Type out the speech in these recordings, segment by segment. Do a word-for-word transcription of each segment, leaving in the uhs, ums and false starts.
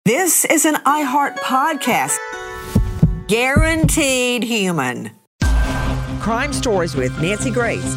This is an iHeart podcast. Guaranteed human. Crime Stories with Nancy Grace.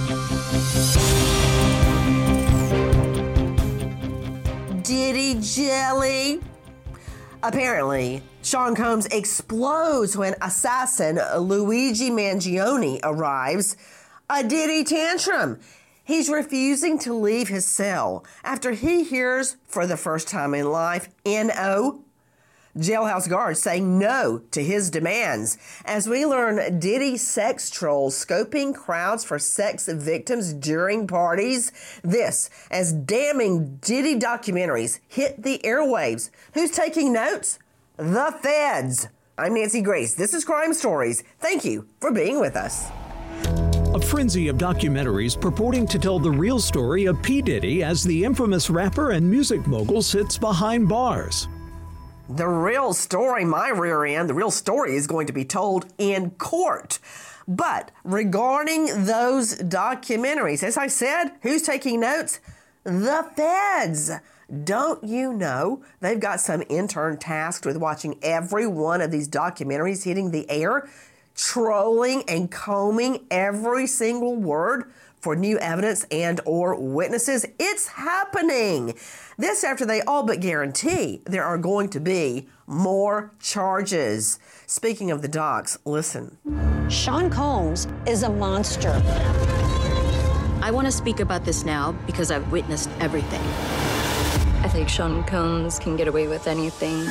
Diddy jelly. Apparently, Sean Combs explodes when assassin Luigi Mangione arrives. A Diddy tantrum. He's refusing to leave his cell after he hears, for the first time in life, N O. Jailhouse guards saying no to his demands. As we learn, Diddy sex trolls scoping crowds for sex victims during parties. This as damning Diddy documentaries hit the airwaves. Who's taking notes? The feds. I'm Nancy Grace. This is Crime Stories. Thank you for being with us. A frenzy of documentaries purporting to tell the real story of P. Diddy as the infamous rapper and music mogul sits behind bars. The real story, my rear end, the real story is going to be told in court. But regarding those documentaries, as I said, who's taking notes? The feds. Don't you know they've got some intern tasked with watching every one of these documentaries hitting the air, trolling and combing every single word for new evidence and or witnesses? It's happening. This after they all but guarantee there are going to be more charges. Speaking of the docs, listen. Sean Combs is a monster. I want to speak about this now because I've witnessed everything. I think Sean Combs can get away with anything.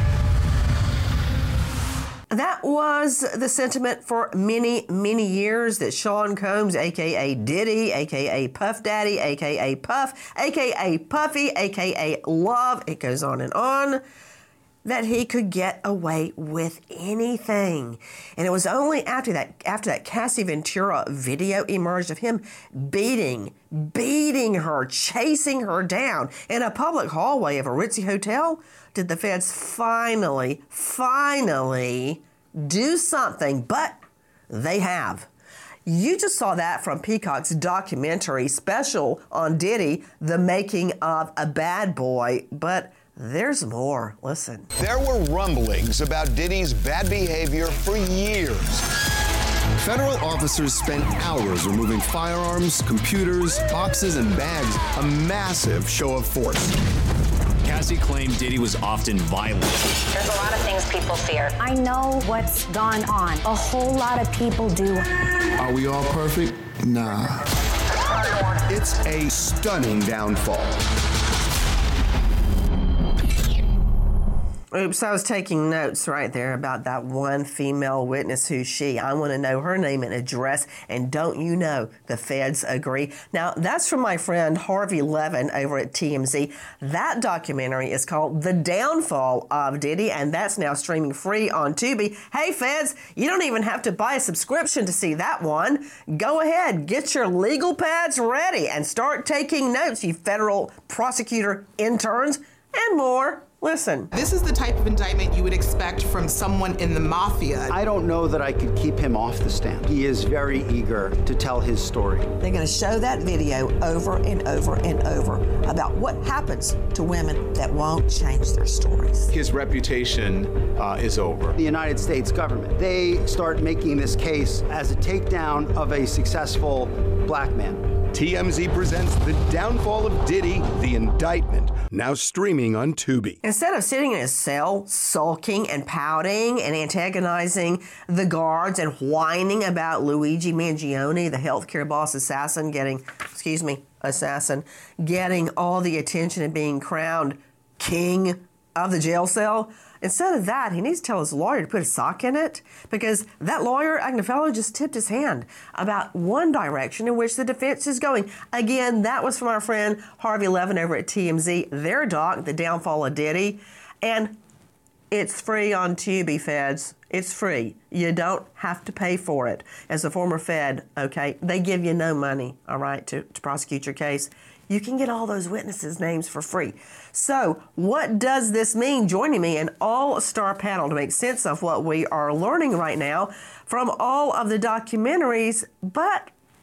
That was the sentiment for many, many years that Sean Combs, a k a. Diddy, a k a. Puff Daddy, a k a. Puff, a k a. Puffy, a k a. Love, it goes on and on, that he could get away with anything. And it was only after that after that Cassie Ventura video emerged of him beating, beating her, chasing her down in a public hallway of a ritzy hotel did the feds finally, finally do something. But they have. You just saw that from Peacock's documentary special on Diddy, The Making of a Bad Boy. But there's more. Listen. There were rumblings about Diddy's bad behavior for years. Federal officers spent hours removing firearms, computers, boxes, and bags, a massive show of force. Cassie claimed Diddy was often violent. There's a lot of things people fear. I know what's gone on. A whole lot of people do. Are we all perfect? Nah. It's a stunning downfall. Oops, I was taking notes right there about that one female witness. Who's she? I want to know her name and address. And don't you know, the feds agree. Now, that's from my friend Harvey Levin over at T M Z. That documentary is called The Downfall of Diddy, and that's now streaming free on Tubi. Hey, feds, you don't even have to buy a subscription to see that one. Go ahead, get your legal pads ready, and start taking notes, you federal prosecutor interns, and more. Listen. This is the type of indictment you would expect from someone in the mafia. I don't know that I could keep him off the stand. He is very eager to tell his story. They're going to show that video over and over and over about what happens to women that won't change their stories. His reputation uh, is over. The United States government, they start making this case as a takedown of a successful black man. T M Z presents The Downfall of Diddy, The Indictment, now streaming on Tubi. Instead of sitting in his cell, sulking and pouting and antagonizing the guards and whining about Luigi Mangione, the healthcare boss assassin, getting, excuse me, assassin, getting all the attention and being crowned king of the jail cell, instead of that, he needs to tell his lawyer to put a sock in it, because that lawyer, Agnifilo, just tipped his hand about one direction in which the defense is going. Again, that was from our friend Harvey Levin over at T M Z, their doc, The Downfall of Diddy. And it's free on Tubi, feds. It's free. You don't have to pay for it. As a former fed, okay, they give you no money, all right, to, to prosecute your case. You can get all those witnesses' names for free. So what does this mean? Joining me an all-star panel to make sense of what we are learning right now from all of the documentaries, but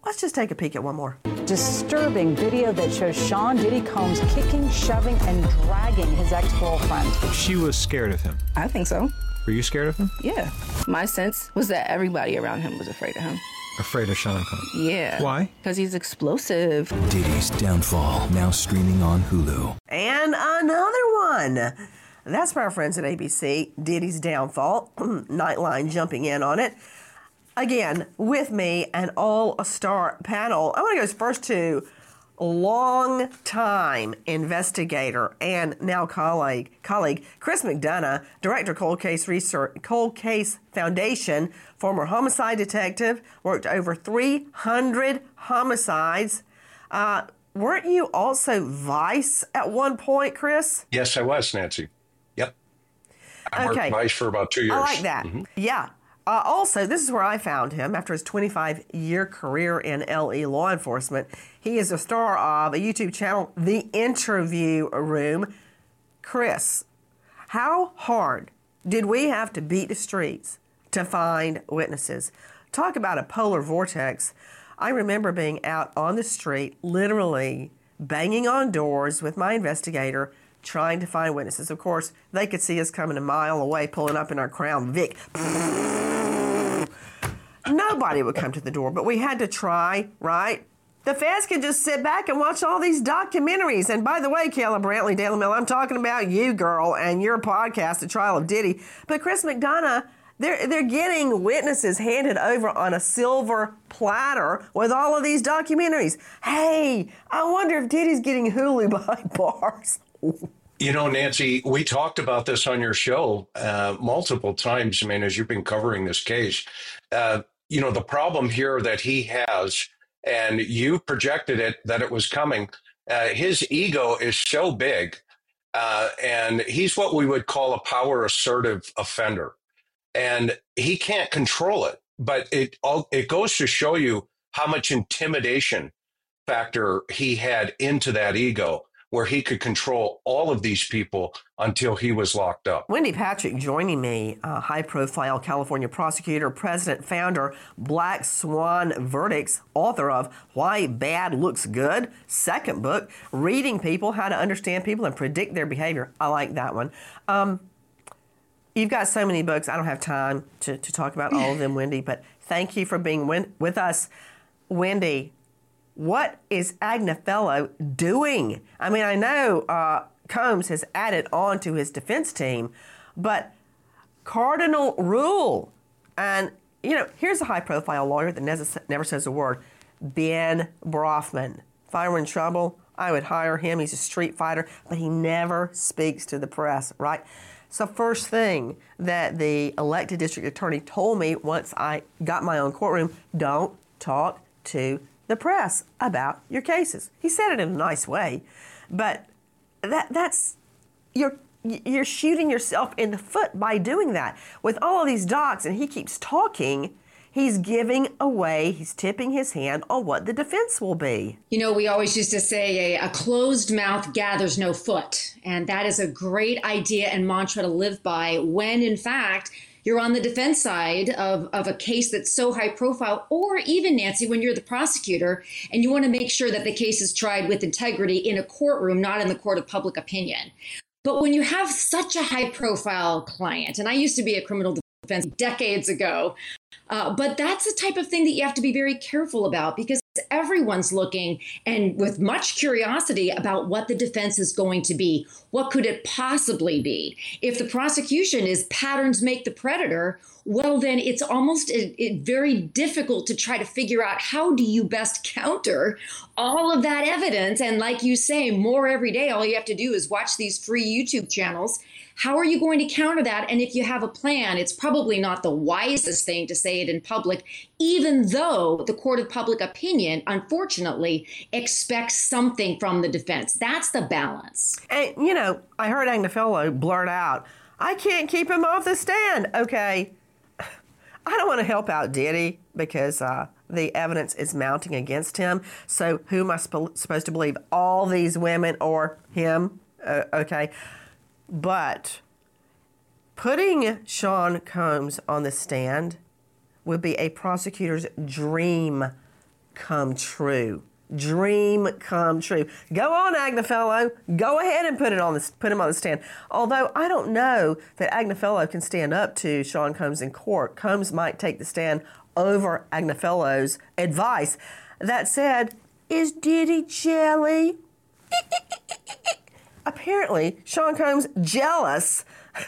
let's just take a peek at one more. Disturbing video that shows Sean Diddy Combs kicking, shoving, and dragging his ex-girlfriend. She was scared of him. I think so. Were you scared of him? Yeah. My sense was that everybody around him was afraid of him. Afraid of Sean Combs? Yeah. Why? Because he's explosive. Diddy's Downfall, now streaming on Hulu. And another one. That's for our friends at A B C, Diddy's Downfall. Nightline jumping in on it. Again, with me, an all-star panel. I want to go first to long-time investigator and now colleague, colleague Chris McDonough, director, Cold Case Research, Cold Case Foundation, former homicide detective, worked over three hundred homicides. Uh, weren't you also Vice at one point, Chris? Yes, I was, Nancy. Yep. I Okay. worked Vice for about two years. I like that. Mhm. Yeah. Uh, also, this is where I found him after his twenty-five-year career in L E law enforcement. He is a star of a YouTube channel, The Interview Room. Chris, how hard did we have to beat the streets to find witnesses? Talk about a polar vortex. I remember being out on the street, literally banging on doors with my investigator, trying to find witnesses. Of course, they could see us coming a mile away, pulling up in our Crown Vic. Nobody would come to the door, but we had to try, right? The feds can just sit back and watch all these documentaries. And by the way, Kayla Brantley, Daily Mail, I'm talking about you, girl, and your podcast, The Trial of Diddy. But Chris McDonough, they're, they're getting witnesses handed over on a silver platter with all of these documentaries. Hey, I wonder if Diddy's getting Hulu behind bars. You know, Nancy, we talked about this on your show uh, multiple times, I mean, as you've been covering this case. Uh, you know, the problem here that he has, and you projected it, that it was coming, uh, his ego is so big, uh, and he's what we would call a power assertive offender. And he can't control it, but it all, it goes to show you how much intimidation factor he had into that ego, where he could control all of these people until he was locked up. Wendy Patrick joining me, uh, high-profile California prosecutor, president, founder, Black Swan Verdicts, author of Why Bad Looks Good, second book, reading people how to understand people and predict their behavior. I like that one. Um, you've got so many books. I don't have time to, to talk about all of them, Wendy, but thank you for being win- with us. Wendy, what is Agnifilo doing? I mean, I know uh, Combs has added on to his defense team, but Cardinal Rule, and, you know, here's a high-profile lawyer that never, never says a word, Ben Brofman. If I were in trouble, I would hire him. He's a street fighter, but he never speaks to the press, right? So first thing that the elected district attorney told me once I got my own courtroom, don't talk to the press about your cases. He said it in a nice way, but that that's you're you're shooting yourself in the foot by doing that. With all of these docs, and he keeps talking, he's giving away, he's tipping his hand on what the defense will be. You know, we always used to say a, a closed mouth gathers no foot, and that is a great idea and mantra to live by when, in fact, you're on the defense side of, of a case that's so high profile, or even, Nancy, when you're the prosecutor and you want to make sure that the case is tried with integrity in a courtroom, not in the court of public opinion. But when you have such a high profile client, and I used to be a criminal defense decades ago, uh, but that's the type of thing that you have to be very careful about, because everyone's looking and with much curiosity about what the defense is going to be. What could it possibly be? If the prosecution is patterns make the predator, well, then it's almost it, it very difficult to try to figure out how do you best counter all of that evidence. And like you say, more every day, all you have to do is watch these free YouTube channels. How are you going to counter that? And if you have a plan, it's probably not the wisest thing to say it in public, even though the court of public opinion, unfortunately, expects something from the defense. That's the balance. And, you know, I heard Agnifilo blurt out, I can't keep him off the stand. Okay, I don't want to help out Diddy because uh, the evidence is mounting against him. So who am I sp- supposed to believe? All these women or him? Uh, okay. But putting Sean Combs on the stand would be a prosecutor's dream come true. Dream come true. Go on, Agnafello. Go ahead and put it on the, put him on the stand. Although I don't know that Agnafello can stand up to Sean Combs in court. Combs might take the stand over Agnafello's advice. That said, is Diddy jelly? Apparently, Sean Combs jealous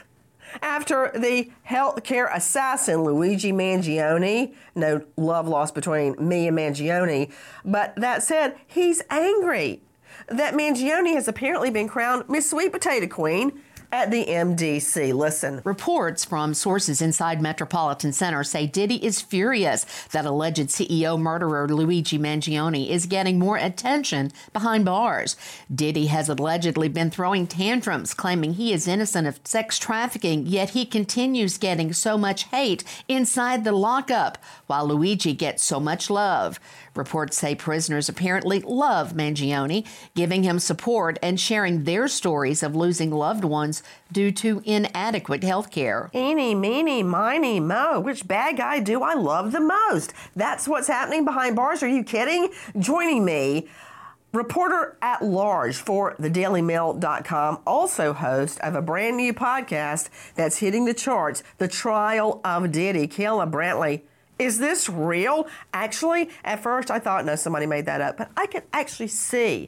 after the healthcare assassin Luigi Mangione. No love lost between me and Mangione. But that said, he's angry that Mangione has apparently been crowned Miss Sweet Potato Queen at the M D C. Listen. Reports from sources inside Metropolitan Center say Diddy is furious that alleged C E O murderer Luigi Mangione is getting more attention behind bars. Diddy has allegedly been throwing tantrums, claiming he is innocent of sex trafficking, yet he continues getting so much hate inside the lockup, while Luigi gets so much love. Reports say prisoners apparently love Mangione, giving him support and sharing their stories of losing loved ones due to inadequate health care. Eeny, meeny, miny, mo. Which bad guy do I love the most? That's what's happening behind bars. Are you kidding? Joining me, reporter at large for the daily mail dot com, also host of a brand new podcast that's hitting the charts, The Trial of Diddy, Kayla Brantley. Is this real? Actually, at first I thought, no, somebody made that up, but I can actually see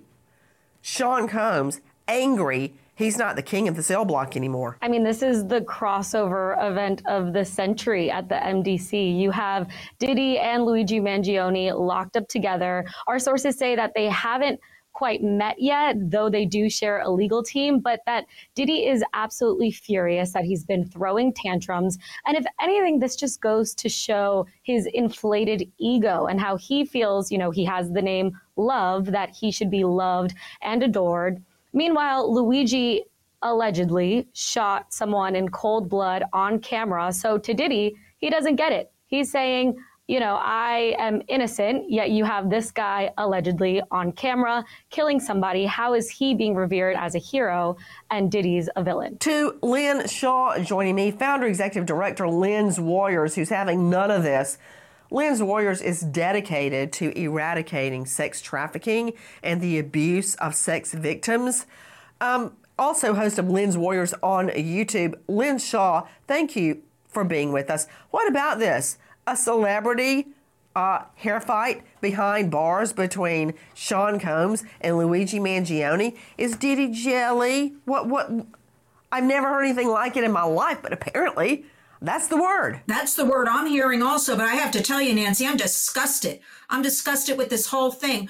Sean Combs angry he's not the king of the cell block anymore. I mean, this is the crossover event of the century at the M D C. You have Diddy and Luigi Mangione locked up together. Our sources say that they haven't quite met yet, though they do share a legal team, but that Diddy is absolutely furious that he's been throwing tantrums. And if anything, this just goes to show his inflated ego and how he feels, you know, he has the name Love, that he should be loved and adored. Meanwhile, Luigi allegedly shot someone in cold blood on camera. So to Diddy, he doesn't get it. He's saying, you know, I am innocent, yet you have this guy allegedly on camera killing somebody. How is he being revered as a hero and Diddy's a villain? To Lynn Shaw joining me, founder, executive director, Lynn's Warriors, who's having none of this. Lynn's Warriors is dedicated to eradicating sex trafficking and the abuse of sex victims. Um, also host of Lynn's Warriors on YouTube. Lynn Shaw, thank you for being with us. What about this? A celebrity uh, hair fight behind bars between Sean Combs and Luigi Mangione? Is Diddy jelly? What? What? I've never heard anything like it in my life, but apparently that's the word. That's the word I'm hearing also, but I have to tell you, Nancy, I'm disgusted. I'm disgusted with this whole thing.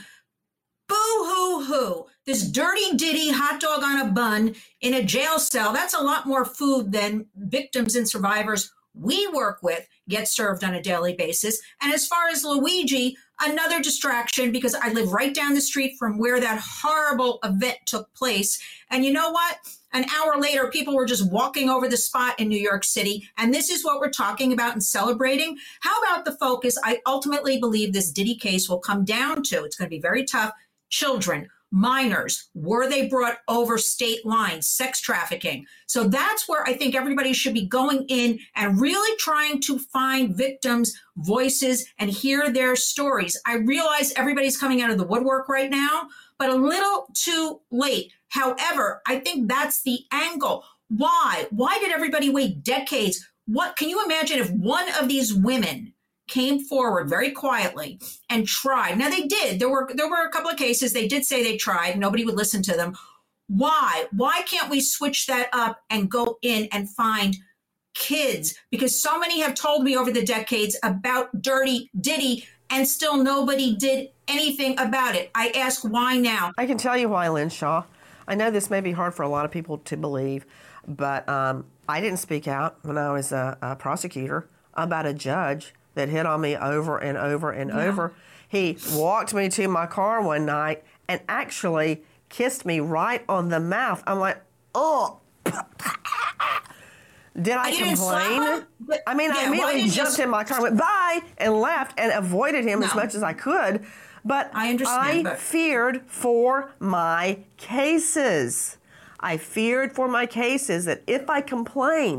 Boo-hoo-hoo. This dirty Diddy hot dog on a bun in a jail cell, that's a lot more food than victims and survivors we work with get served on a daily basis. And as far as Luigi, another distraction because I live right down the street from where that horrible event took place. And you know what? An hour later, people were just walking over the spot in New York City. And this is what we're talking about and celebrating. How about the focus I ultimately believe this Diddy case will come down to? It's going to be very tough. Children, minors, were they brought over state lines, sex trafficking? So that's where I think everybody should be going in and really trying to find victims' voices and hear their stories. I realize everybody's coming out of the woodwork right now, but a little too late. However, I think that's the angle. Why? Why did everybody wait decades? What can you imagine if one of these women came forward very quietly and tried? Now they did. There were there were a couple of cases they did say they tried. Nobody would listen to them. Why? Why can't we switch that up and go in and find kids? Because so many have told me over the decades about dirty Diddy and still nobody did anything about it. I ask why now? I can tell you why, Lynn Shaw. I know this may be hard for a lot of people to believe, but um, I didn't speak out when I was a, a prosecutor about a judge that hit on me over and over and yeah. over. He walked me to my car one night and actually kissed me right on the mouth. I'm like, oh. Did I, I complain? But, I mean, yeah, I immediately jumped just... in my car, went bye, and left and avoided him no. as much as I could. But I, understand, I but... feared for my cases. I feared for my cases that if I complained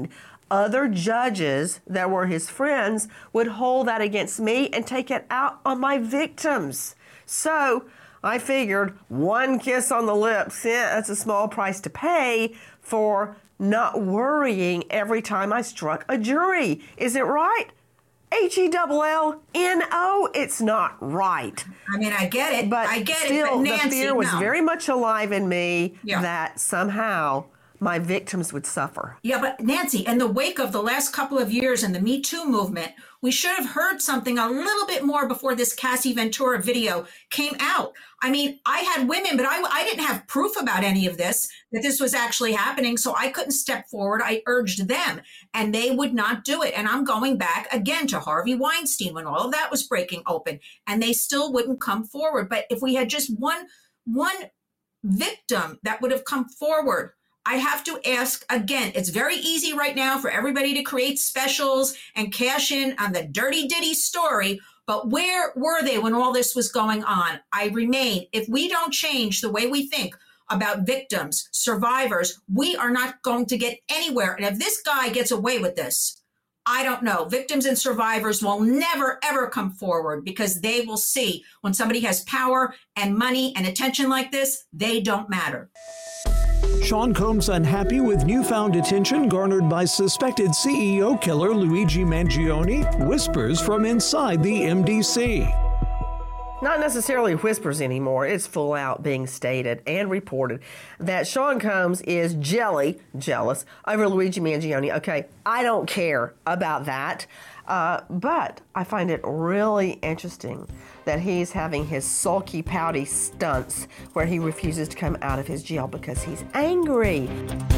other judges that were his friends would hold that against me and take it out on my victims. So I figured one kiss on the lips, yeah, that's a small price to pay for not worrying every time I struck a jury. Is it right? H E L L N O, it's not right. I mean, I get it. But I get still, it. But Nancy, the fear was no. very much alive in me Yeah. that somehow my victims would suffer. Yeah, but Nancy, in the wake of the last couple of years and the Me Too movement, we should have heard something a little bit more before this Cassie Ventura video came out. I mean, I had women, but I, I didn't have proof about any of this, that this was actually happening. So I couldn't step forward. I urged them and they would not do it. And I'm going back again to Harvey Weinstein when all of that was breaking open and they still wouldn't come forward. But if we had just one, one victim that would have come forward, I have to ask again, it's very easy right now for everybody to create specials and cash in on the Dirty Diddy story. But where were they when all this was going on? I remain, if we don't change the way we think about victims, survivors, we are not going to get anywhere. And if this guy gets away with this, I don't know. Victims and survivors will never, ever come forward because they will see when somebody has power and money and attention like this, they don't matter. Sean Combs unhappy with newfound attention garnered by suspected C E O killer Luigi Mangione? Whispers from inside the M D C. Not necessarily whispers anymore. It's full out being stated and reported that Sean Combs is jelly, jealous over Luigi Mangione. Okay, I don't care about that. Uh, but I find it really interesting that he's having his sulky, pouty stunts where he refuses to come out of his jail because he's angry.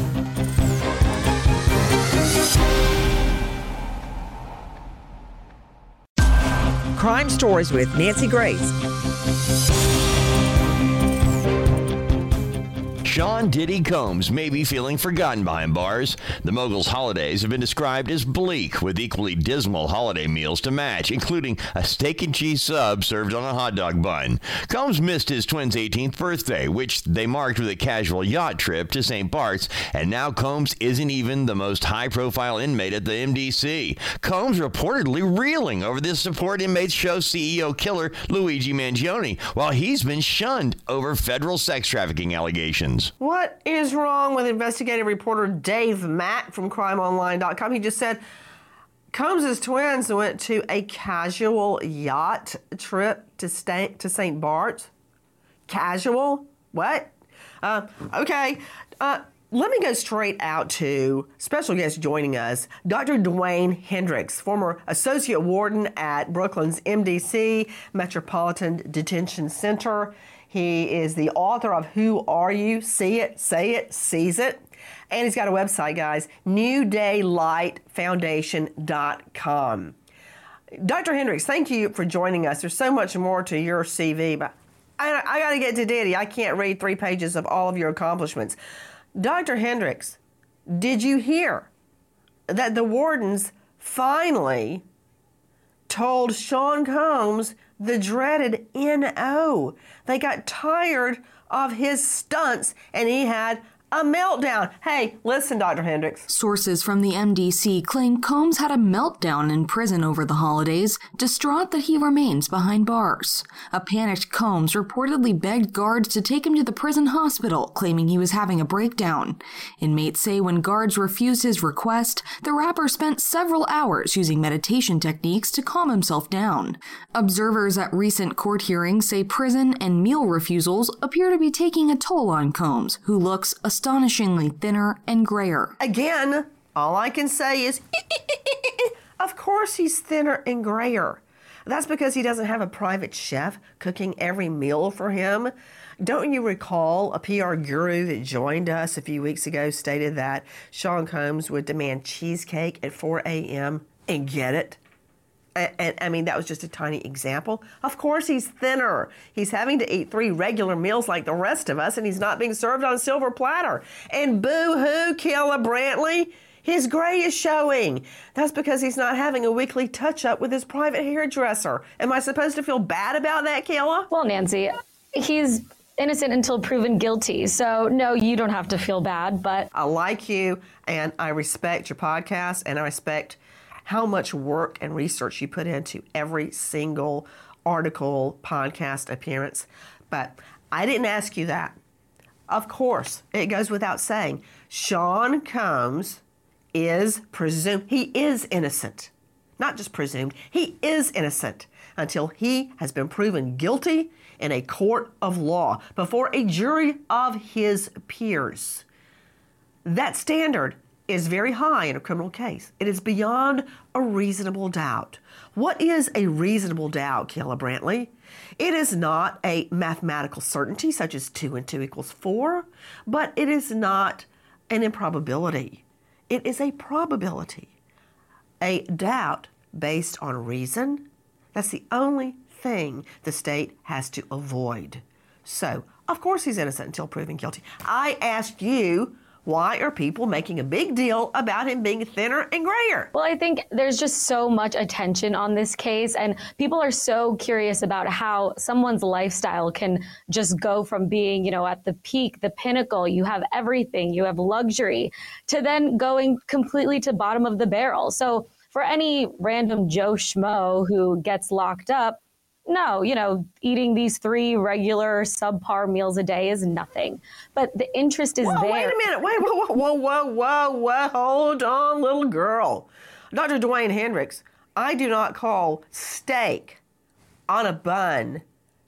Crime Stories with Nancy Grace. Sean Diddy Combs may be feeling forgotten behind bars. The mogul's holidays have been described as bleak, with equally dismal holiday meals to match, including a steak and cheese sub served on a hot dog bun. Combs missed his twins' eighteenth birthday, which they marked with a casual yacht trip to Saint Bart's, and now Combs isn't even the most high-profile inmate at the M D C. Combs reportedly reeling over this support inmates show C E O killer Luigi Mangione, while he's been shunned over federal sex trafficking allegations. What is wrong with investigative reporter Dave Mack from crime online dot com? He just said Combs' twins went to a casual yacht trip to stay, to Saint Bart's. Casual? What? Uh, okay. Uh, let me go straight out to special guest joining us, Doctor Dwayne Hendricks, former associate warden at Brooklyn's M D C, Metropolitan Detention Center. He is the author of Who Are You? See It, Say It, Seize It. And he's got a website, guys, new day light foundation dot com. Doctor Hendricks, thank you for joining us. There's so much more to your C V, but I, I got to get to Diddy. I can't read three pages of all of your accomplishments. Doctor Hendricks, did you hear that the wardens finally told Sean Combs the dreaded N O? They got tired of his stunts and he had a meltdown. Hey, listen, Doctor Hendricks. Sources from the M D C claim Combs had a meltdown in prison over the holidays, distraught that he remains behind bars. A panicked Combs reportedly begged guards to take him to the prison hospital, claiming he was having a breakdown. Inmates say when guards refused his request, the rapper spent several hours using meditation techniques to calm himself down. Observers at recent court hearings say prison and meal refusals appear to be taking a toll on Combs, who looks astonishingly thinner and grayer. Again, all I can say is, of course he's thinner and grayer. That's because he doesn't have a private chef cooking every meal for him. Don't you recall a P R guru that joined us a few weeks ago stated that Sean Combs would demand cheesecake at four a.m. and get it? And, and I mean, that was just a tiny example. Of course he's thinner. He's having to eat three regular meals like the rest of us, and he's not being served on a silver platter. And boo-hoo, Killa Brantley, his gray is showing. That's because he's not having a weekly touch-up with his private hairdresser. Am I supposed to feel bad about that, Killa? Well, Nancy, he's innocent until proven guilty. So, no, you don't have to feel bad, but I like you, and I respect your podcast, and I respect how much work and research you put into every single article, podcast appearance. But I didn't ask you that. Of course, it goes without saying, Sean Combs is presumed, he is innocent. Not just presumed, he is innocent until he has been proven guilty in a court of law before a jury of his peers. That standard is very high in a criminal case. It is beyond a reasonable doubt. What is a reasonable doubt, Kayla Brantley? It is not a mathematical certainty such as two and two equals four, but it is not an improbability. It is a probability. A doubt based on reason, that's the only thing the state has to avoid. So, of course he's innocent until proven guilty. I asked you, why are people making a big deal about him being thinner and grayer? Well, I think there's just so much attention on this case, and people are so curious about how someone's lifestyle can just go from being, you know, at the peak, the pinnacle, you have everything, you have luxury, to then going completely to bottom of the barrel. So for any random Joe Schmo who gets locked up, no, you know, eating these three regular subpar meals a day is nothing. But the interest is whoa, there. Wait a minute. Wait, whoa, whoa, whoa, whoa, whoa. Hold on, little girl. Doctor Dwayne Hendricks, I do not call steak on a bun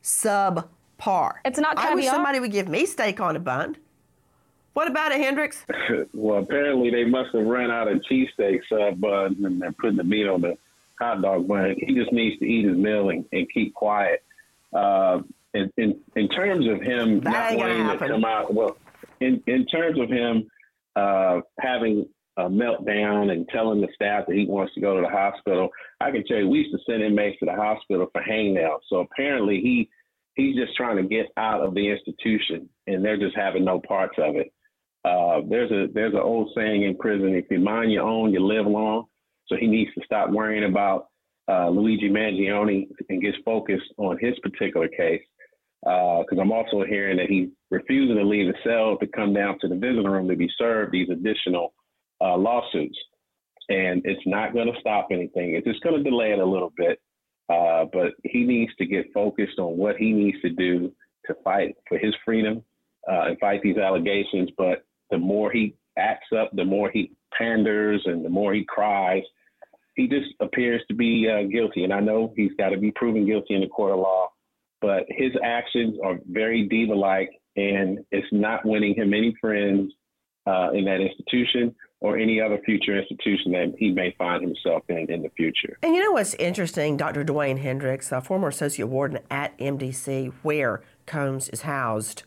subpar. It's not caviar. I wish somebody would give me steak on a bun. What about it, Hendricks? Well, apparently they must have run out of cheesesteak sub buns and they're putting the meat on the hot dog bun. He just needs to eat his meal and, and keep quiet. Uh, in, in in terms of him that not wanting to come out, well, in, in terms of him uh, having a meltdown and telling the staff that he wants to go to the hospital, I can tell you we used to send inmates to the hospital for hangnails. So apparently he he's just trying to get out of the institution, and they're just having no parts of it. Uh, there's a there's an old saying in prison: if you mind your own, you live long. So he needs to stop worrying about uh, Luigi Mangione and get focused on his particular case. Because uh, I'm also hearing that he's refusing to leave the cell to come down to the visiting room to be served these additional uh, lawsuits. And it's not going to stop anything. It's just going to delay it a little bit. Uh, but he needs to get focused on what he needs to do to fight for his freedom uh, and fight these allegations. But the more he acts up, the more he panders and the more he cries, he just appears to be uh, guilty. And I know he's got to be proven guilty in the court of law, but his actions are very diva-like, and it's not winning him any friends uh, in that institution or any other future institution that he may find himself in in the future. And you know what's interesting? Doctor Dwayne Hendricks, a former associate warden at M D C, where Combs is housed,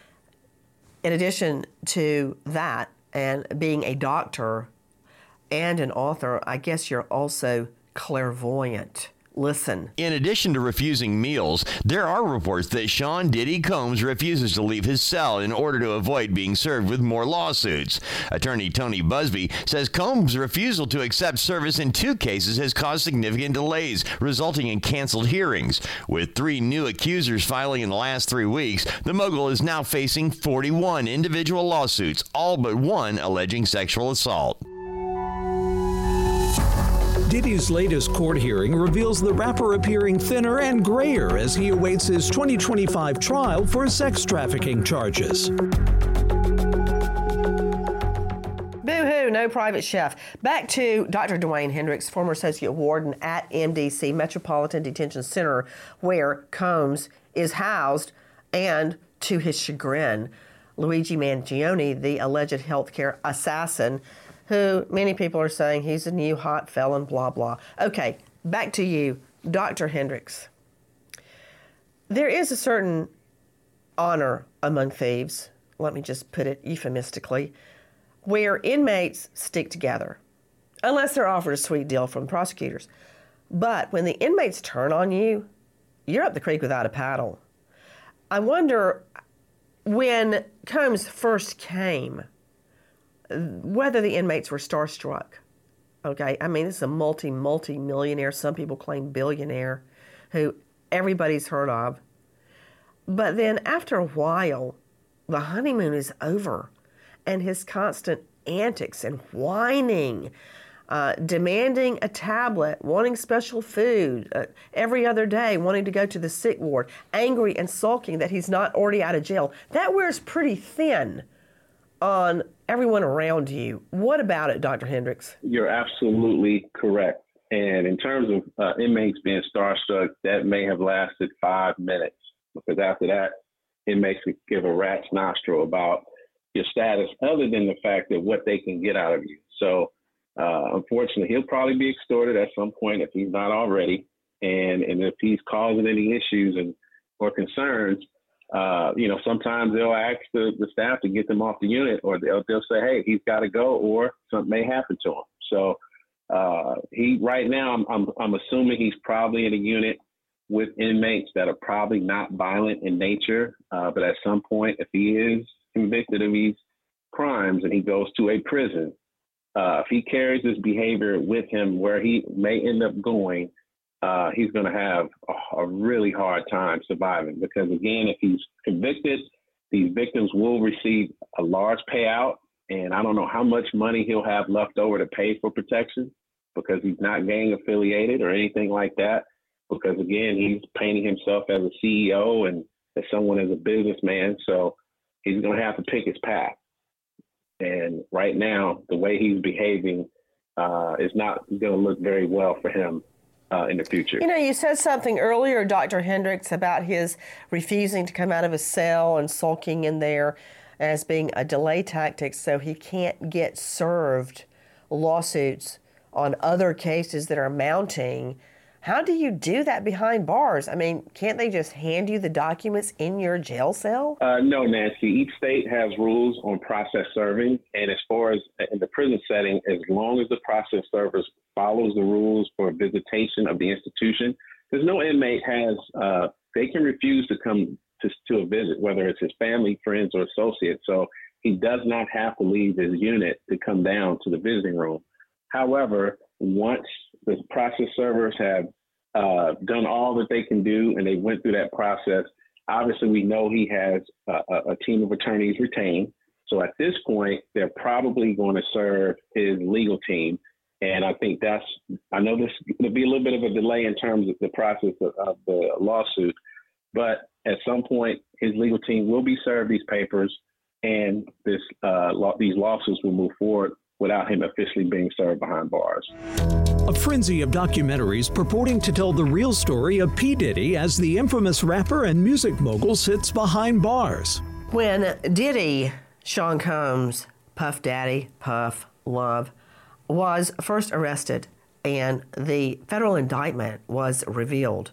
in addition to that, and being a doctor and an author, I guess you're also clairvoyant. Listen. In addition to refusing meals, there are reports that Sean Diddy Combs refuses to leave his cell in order to avoid being served with more lawsuits. Attorney Tony Busby says Combs' refusal to accept service in two cases has caused significant delays, resulting in canceled hearings. With three new accusers filing in the last three weeks, the mogul is now facing forty-one individual lawsuits, all but one alleging sexual assault. Diddy's latest court hearing reveals the rapper appearing thinner and grayer as he awaits his twenty twenty-five trial for sex trafficking charges. Boo-hoo, no private chef. Back to Doctor Dwayne Hendricks, former associate warden at M D C, Metropolitan Detention Center, where Combs is housed, and to his chagrin, Luigi Mangione, the alleged healthcare assassin, who many people are saying he's a new hot felon, blah, blah. Okay, back to you, Doctor Hendricks. There is a certain honor among thieves, let me just put it euphemistically, where inmates stick together, unless they're offered a sweet deal from prosecutors. But when the inmates turn on you, you're up the creek without a paddle. I wonder, when Combs first came, whether the inmates were starstruck. Okay, I mean, this is a multi, multi-millionaire, some people claim billionaire, who everybody's heard of. But then after a while, the honeymoon is over, and his constant antics and whining, uh, demanding a tablet, wanting special food uh, every other day, wanting to go to the sick ward, angry and sulking that he's not already out of jail, that wears pretty thin on everyone around you. What about it, Doctor Hendricks? You're absolutely correct. And in terms of uh, inmates being starstruck, that may have lasted five minutes, because after that, inmates could give a rat's nostril about your status, other than the fact that what they can get out of you. So uh, unfortunately, he'll probably be extorted at some point if he's not already. And, and if he's causing any issues and or concerns, uh, you know, sometimes they'll ask the, the staff to get them off the unit, or they'll, they'll say, hey, he's got to go, or something may happen to him. So uh, he right now, I'm, I'm, I'm assuming he's probably in a unit with inmates that are probably not violent in nature. Uh, but at some point, if he is convicted of these crimes and he goes to a prison, uh, if he carries this behavior with him where he may end up going, uh, he's going to have a, a really hard time surviving. Because again, if he's convicted, these victims will receive a large payout. And I don't know how much money he'll have left over to pay for protection, because he's not gang affiliated or anything like that. Because again, he's painting himself as a C E O and as someone as a businessman. So he's going to have to pick his path. And right now, the way he's behaving uh, is not going to look very well for him uh, in the future. You know, you said something earlier, Doctor Hendricks, about his refusing to come out of his cell and sulking in there as being a delay tactic so he can't get served lawsuits on other cases that are mounting. How do you do that behind bars? I mean, can't they just hand you the documents in your jail cell? Uh, no, Nancy. Each state has rules on process serving. And as far as in the prison setting, as long as the process server follows the rules for visitation of the institution, because no inmate has, uh, they can refuse to come to, to a visit, whether it's his family, friends, or associates. So he does not have to leave his unit to come down to the visiting room. However, once the process servers have uh, done all that they can do and they went through that process, obviously we know he has a, a team of attorneys retained. So at this point, they're probably going to serve his legal team. And I think that's, I know this will be a little bit of a delay in terms of the process of, of the lawsuit, but at some point, his legal team will be served these papers, and this uh, law, these lawsuits will move forward without him officially being served behind bars. A frenzy of documentaries purporting to tell the real story of P. Diddy as the infamous rapper and music mogul sits behind bars. When Diddy, Sean Combs, Puff Daddy, Puff, Love, was first arrested and the federal indictment was revealed,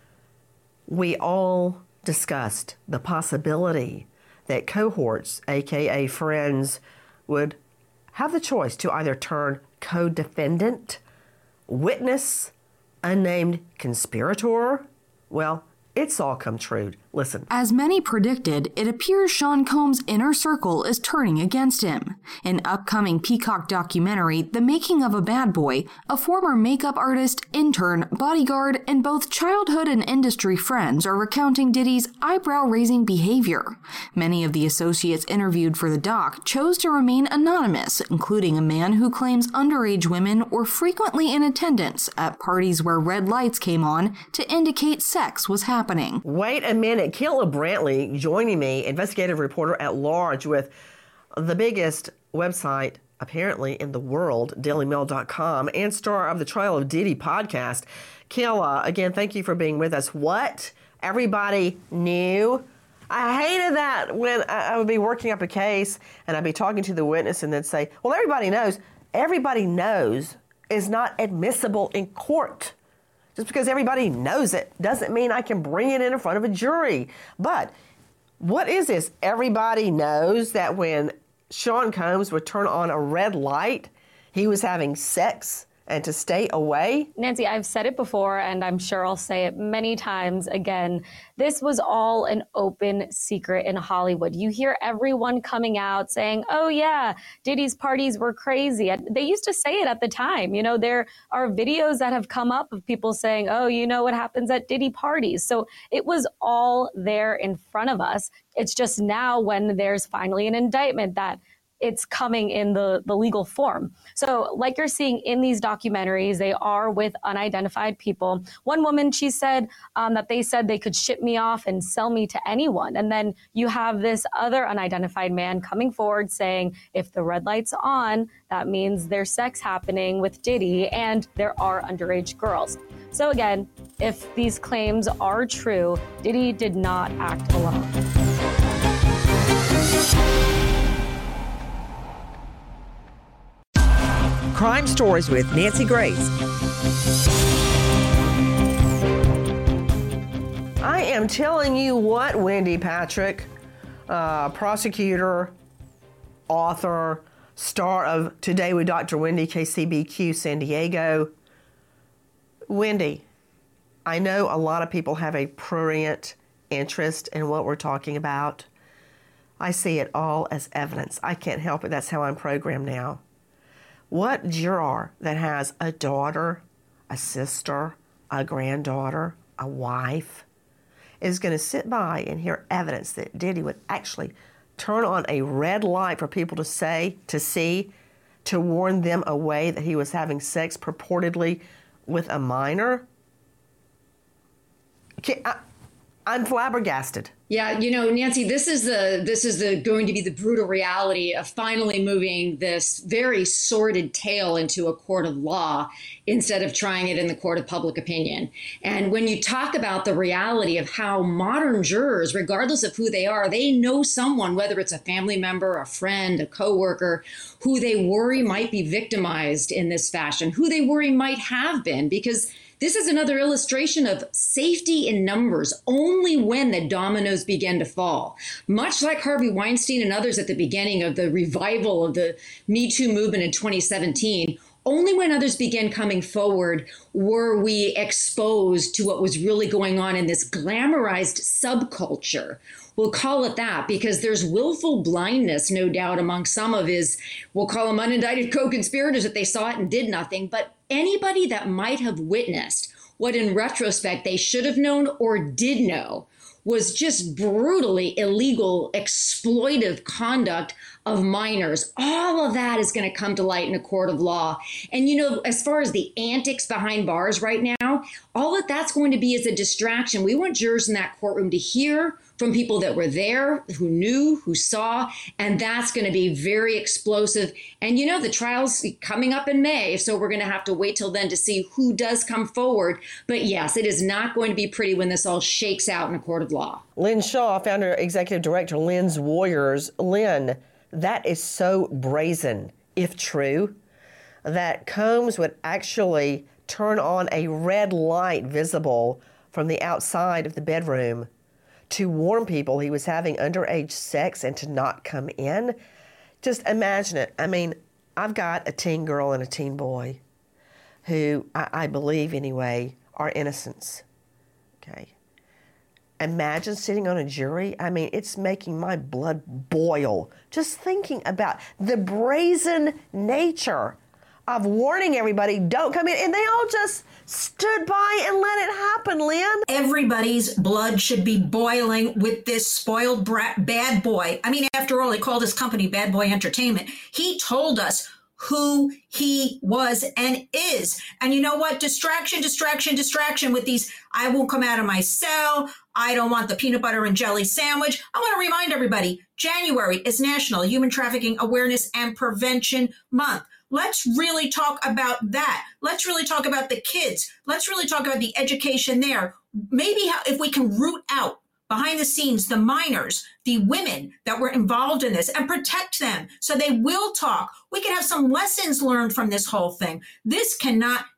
we all discussed the possibility that cohorts, aka friends, would have the choice to either turn co-defendant, witness, unnamed conspirator. Well, it's all come true. Listen. As many predicted, it appears Sean Combs' inner circle is turning against him. In upcoming Peacock documentary, The Making of a Bad Boy, a former makeup artist, intern, bodyguard, and both childhood and industry friends are recounting Diddy's eyebrow-raising behavior. Many of the associates interviewed for the doc chose to remain anonymous, including a man who claims underage women were frequently in attendance at parties where red lights came on to indicate sex was happening. Wait a minute. Kayla Brantley joining me, investigative reporter at large with the biggest website apparently in the world, daily mail dot com, and star of the Trial of Diddy podcast. Kayla, again, thank you for being with us. What? Everybody knew? I hated that when I would be working up a case and I'd be talking to the witness and they'd say, well, everybody knows. Everybody knows is not admissible in court. Just because everybody knows it doesn't mean I can bring it in in front of a jury. But what is this? Everybody knows that when Sean Combs would turn on a red light, he was having sex and to stay away? Nancy, I've said it before, and I'm sure I'll say it many times again. This was all an open secret in Hollywood. You hear everyone coming out saying, oh, yeah, Diddy's parties were crazy. They used to say it at the time. You know, there are videos that have come up of people saying, oh, you know what happens at Diddy parties. So it was all there in front of us. It's just now when there's finally an indictment that it's coming in the, the legal form. So like you're seeing in these documentaries, they are with unidentified people. One woman, she said um, that they said they could ship me off and sell me to anyone. And then you have this other unidentified man coming forward saying, if the red light's on, that means there's sex happening with Diddy and there are underage girls. So again, if these claims are true, Diddy did not act alone. Crime Stories with Nancy Grace. I am telling you what, Wendy Patrick, uh, prosecutor, author, star of Today with Doctor Wendy, K C B Q San Diego. Wendy, I know a lot of people have a prurient interest in what we're talking about. I see it all as evidence. I can't help it. That's how I'm programmed now. What juror that has a daughter, a sister, a granddaughter, a wife, is going to sit by and hear evidence that Diddy would actually turn on a red light for people to say, to see, to warn them away that he was having sex purportedly with a minor? I, I'm flabbergasted. Yeah, you know, Nancy, this is the this is the going to be the brutal reality of finally moving this very sordid tale into a court of law instead of trying it in the court of public opinion. And when you talk about the reality of how modern jurors, regardless of who they are, they know someone, whether it's a family member, a friend, a coworker, who they worry might be victimized in this fashion, who they worry might have been, because this is another illustration of safety in numbers only when the dominoes begin to fall. Much like Harvey Weinstein and others at the beginning of the revival of the Me Too movement in twenty seventeen, only when others began coming forward were we exposed to what was really going on in this glamorized subculture. We'll call it that because there's willful blindness, no doubt, among some of his, we'll call them unindicted co-conspirators, that they saw it and did nothing. But anybody that might have witnessed what in retrospect they should have known or did know was just brutally illegal, exploitive conduct of minors. All of that is going to come to light in a court of law. And, you know, as far as the antics behind bars right now, all that that's going to be is a distraction. We want jurors in that courtroom to hear from people that were there, who knew, who saw, and that's going to be very explosive. And, you know, the trial's coming up in May, so we're going to have to wait till then to see who does come forward. But yes, it is not going to be pretty when this all shakes out in a court of law. Lynn Shaw, founder, executive director, Lynn's Warriors. Lynn, that is so brazen, if true, that Combs would actually turn on a red light visible from the outside of the bedroom to warn people he was having underage sex and to not come in. Just imagine it. I mean, I've got a teen girl and a teen boy who I, I believe anyway are innocents. Okay. Imagine sitting on a jury. I mean, it's making my blood boil just thinking about the brazen nature of warning everybody, don't come in. And they all just stood by and let it happen, Lynn. Everybody's blood should be boiling with this spoiled brat, bad boy. I mean, after all, he called his company Bad Boy Entertainment. He told us who he was and is. And you know what? Distraction, distraction, distraction with these, I won't come out of my cell. I don't want the peanut butter and jelly sandwich. I want to remind everybody, January is National Human Trafficking Awareness and Prevention Month. Let's really talk about that. Let's really talk about the kids. Let's really talk about the education there. Maybe how, if we can root out behind the scenes, the minors, the women that were involved in this and protect them so they will talk. We can have some lessons learned from this whole thing. This cannot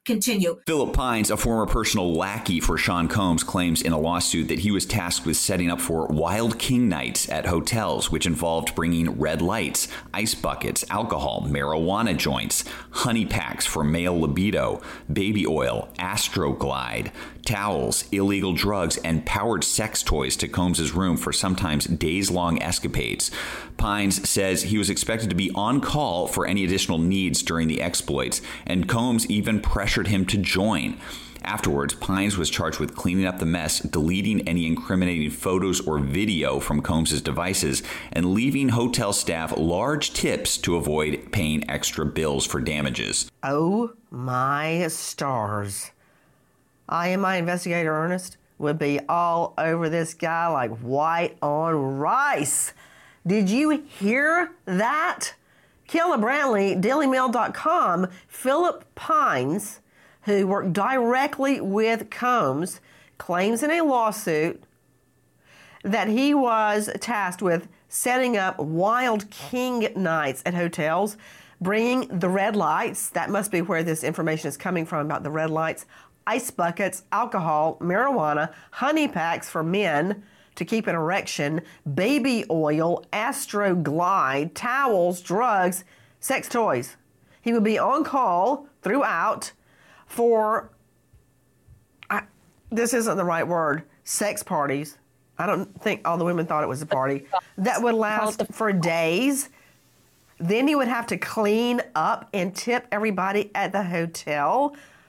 continue. Philip Pines, a former personal lackey for Sean Combs, claims in a lawsuit that he was tasked with setting up for Wild King nights at hotels, which involved bringing red lights, ice buckets, alcohol, marijuana joints, honey packs for male libido, baby oil, Astroglide, towels, illegal drugs, and powered sex toys to Combs' room for sometimes days-long escapades. Pines says he was expected to be on call for any additional needs during the exploits, and Combs even pressured him to join. Afterwards, Pines was charged with cleaning up the mess, deleting any incriminating photos or video from Combs' devices, and leaving hotel staff large tips to avoid paying extra bills for damages. Oh my stars. I and my investigator, Ernest, would be all over this guy like white on rice. Did you hear that? Kayla Brantley, Daily Mail dot com, Philip Pines, who worked directly with Combs, claims in a lawsuit that he was tasked with setting up Wild King nights at hotels, bringing the red lights. That must be where this information is coming from about the red lights. Ice buckets, alcohol, marijuana, honey packs for men to keep an erection, baby oil, Astroglide, towels, drugs, sex toys. He would be on call throughout for, I, this isn't the right word, sex parties. I don't think all the women thought it was a party. That would last for days. Then he would have to clean up and tip everybody at the hotel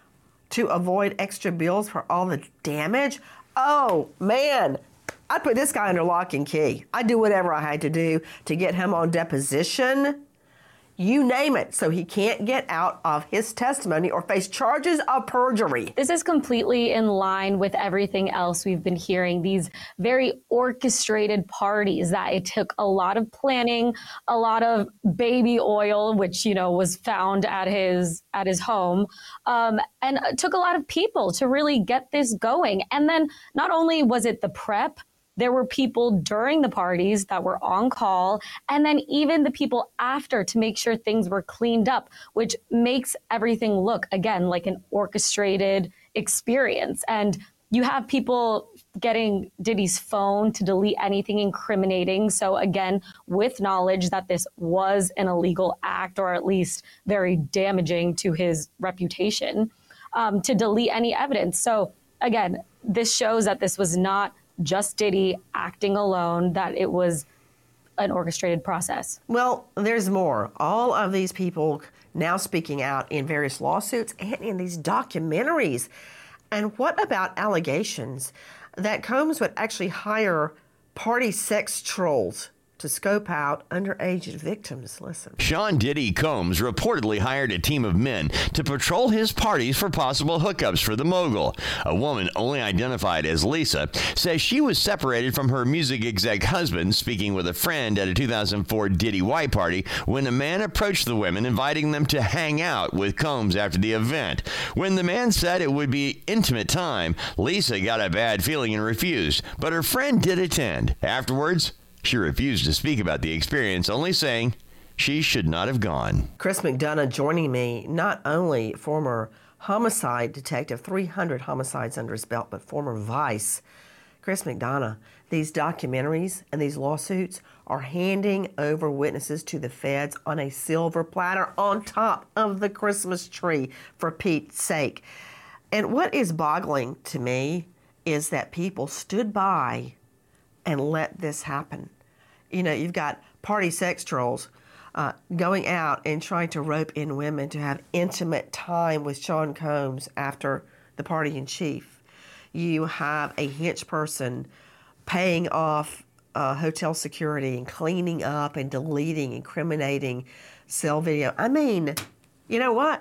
to avoid extra bills for all the damage. Oh, man. I'd put this guy under lock and key. I'd do whatever I had to do to get him on deposition. You name it, so he can't get out of his testimony or face charges of perjury. This is completely in line with everything else we've been hearing. These very orchestrated parties that it took a lot of planning, a lot of baby oil, which, you know, was found at his at his home, um, and it took a lot of people to really get this going. And then not only was it the prep, there were people during the parties that were on call, and then even the people after to make sure things were cleaned up, which makes everything look, again, like an orchestrated experience. And you have people getting Diddy's phone to delete anything incriminating. So again, with knowledge that this was an illegal act, or at least very damaging to his reputation, um, to delete any evidence. So again, this shows that this was not just Diddy acting alone, that it was an orchestrated process. Well, there's more. All of these people now speaking out in various lawsuits and in these documentaries. And what about allegations that Combs would actually hire party sex trolls to scope out underage victims? Listen. Sean Diddy Combs reportedly hired a team of men to patrol his parties for possible hookups for the mogul. A woman only identified as Lisa says she was separated from her music exec husband, speaking with a friend at a two thousand four Diddy White party, when a man approached the women, inviting them to hang out with Combs after the event. When the man said it would be intimate time, Lisa got a bad feeling and refused, but her friend did attend. Afterwards, she refused to speak about the experience, only saying she should not have gone. Chris McDonough joining me, not only former homicide detective, three hundred homicides under his belt, but former Vice. Chris McDonough, these documentaries and these lawsuits are handing over witnesses to the feds on a silver platter on top of the Christmas tree, for Pete's sake. And what is boggling to me is that people stood by and let this happen. You know, you've got party sex trolls uh, going out and trying to rope in women to have intimate time with Sean Combs after the party in chief. You have a hench person paying off uh, hotel security and cleaning up and deleting incriminating cell video. I mean, you know what?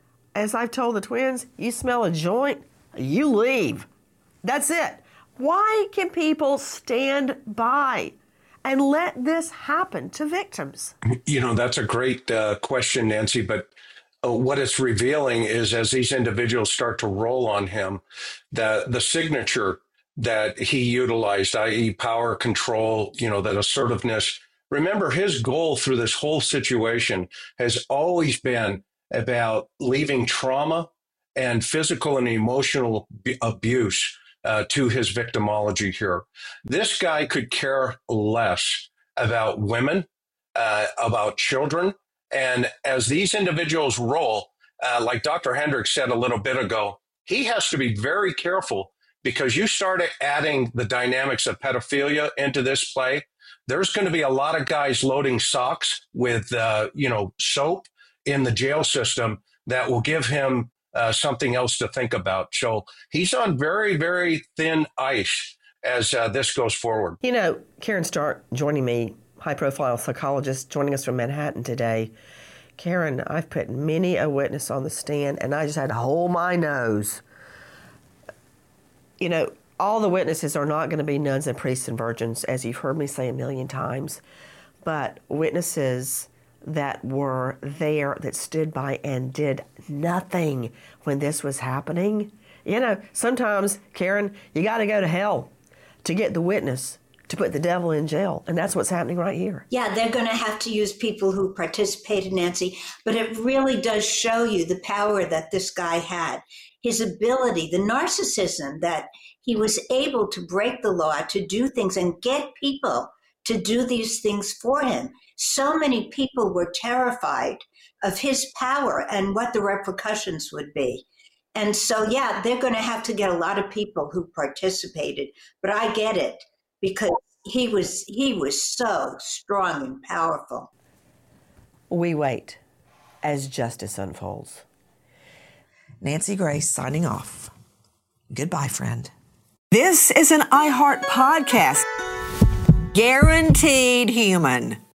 As I've told the twins, you smell a joint, you leave. That's it. Why can people stand by and let this happen to victims? You know, that's a great uh, question, Nancy. But uh, what it's revealing is, as these individuals start to roll on him, the the signature that he utilized, that is power, control, you know, that assertiveness. Remember, his goal through this whole situation has always been about leaving trauma and physical and emotional b- abuse uh, to his victimology here. This guy could care less about women, uh, about children. And as these individuals roll, uh, like Doctor Hendricks said a little bit ago, he has to be very careful, because you start adding the dynamics of pedophilia into this play. There's going to be a lot of guys loading socks with, uh, you know, soap in the jail system that will give him uh, something else to think about. So he's on very, very thin ice as uh, this goes forward. You know, Karen Stark joining me, high-profile psychologist joining us from Manhattan today. Karen, I've put many a witness on the stand, and I just had to hold my nose. You know, all the witnesses are not going to be nuns and priests and virgins, as you've heard me say a million times, but witnesses that were there, that stood by and did nothing when this was happening. You know, sometimes, Karen, you got to go to hell to get the witness to put the devil in jail. And that's what's happening right here. Yeah, they're going to have to use people who participated, Nancy. But it really does show you the power that this guy had, his ability, the narcissism that he was able to break the law, to do things and get people to do these things for him. So many people were terrified of his power and what the repercussions would be. And so, yeah, they're going to have to get a lot of people who participated. But I get it, because he was he was so strong and powerful. We wait as justice unfolds. Nancy Grace signing off. Goodbye, friend. This is an iHeart podcast. Guaranteed human.